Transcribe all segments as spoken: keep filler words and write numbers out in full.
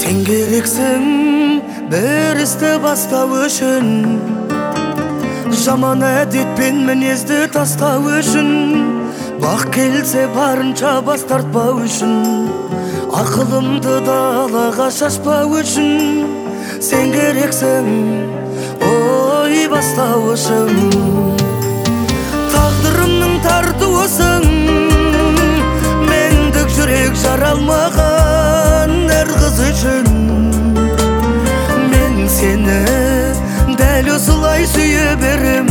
Sen керексің бір істі бастау үшін, жаман әдетпен мінезді тастау үшін, бақ келсе барынша бас тартпау үшін, ақылымды далаға шашпау үшін. Sen керексің ой бастау үшін, тағдырымның тартуысың, мендік жүрек жаралмаған әр қыз үшін. Мен сені дәл осылай сүйе берем,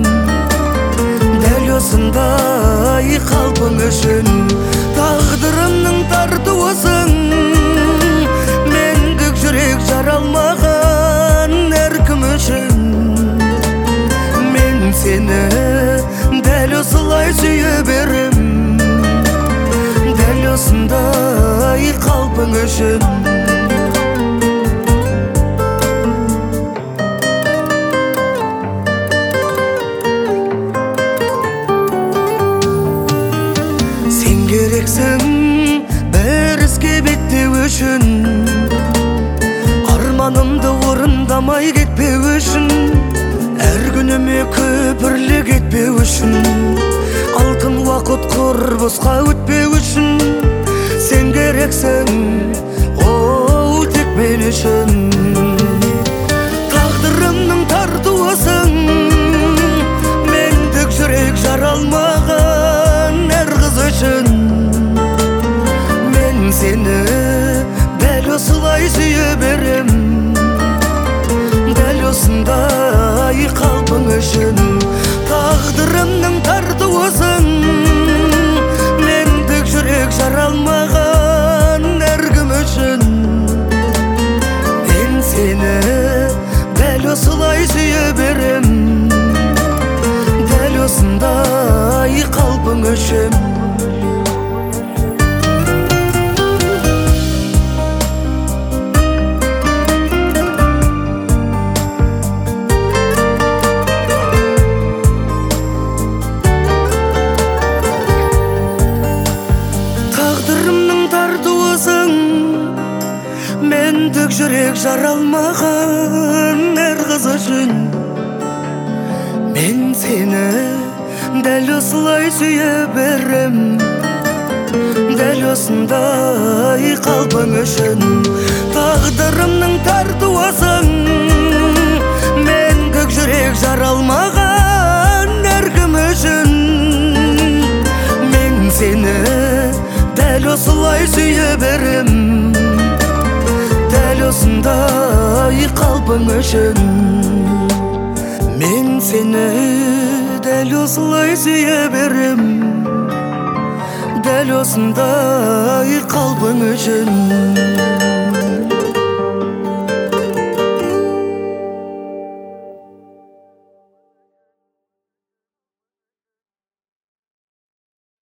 дәл осындай қалпың үшін. Тағдырымның тартуысың, мендік жүрек жаралмаған әркім үшін. Мен сені дәл осылай сүйе берем, дәл осындай қалпың үшін. Sen керексің бір іске беттеу үшін, арманымды орындамай кетпеу үшін, әр күніме күпірлік етпеу үшін, алтын уақыт құр босқа өтпеу үшін. Sen керексің оу тек мен үшін, тағдырымның тартуысың, мендік жүрек жаралмаған әр қыз үшін. Мен сені дәл осылай сүйе берем, дәл осындай қалпың үшін. Тағдырымның тартуысың, мендік жүрек жаралмаған әркім үшін. Мен сені дәл осылай сүйе берем, дәл осындай қалпың үшін. Тағдырымның тартуысың, мендік жүрек жаралмаған әр қыз үшін. Мен сені дәл осылай сүйе берем, дәл осындай қалпың үшін. Тағдырымның тартуысың, мендік жүрек жаралмаған әркім үшін. Мен сені дәл осылай сүйе берем, дәл осындай қалпың үшін. Мен сені дәл осылай сүйе берем, дәл осындай қалпың үшін.